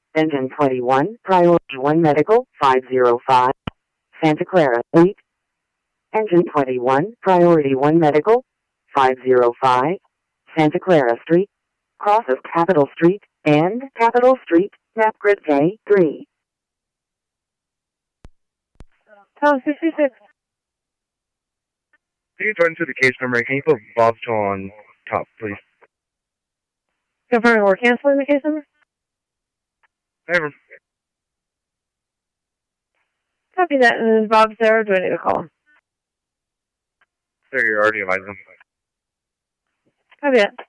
Engine 21, Priority 1 Medical, 505. Santa Clara, 8. Engine 21, Priority 1 Medical, 505. Santa Clara Street, cross of Capitol Street, and Capitol Street, Napgrid K3. Tom 66. Can you turn to the case number? Can you put Bob's on top, please? Confirming we're canceling the case number? Never. Copy that, and then Bob's there. Do I need to call him? Sir, you already advised them. Copy that.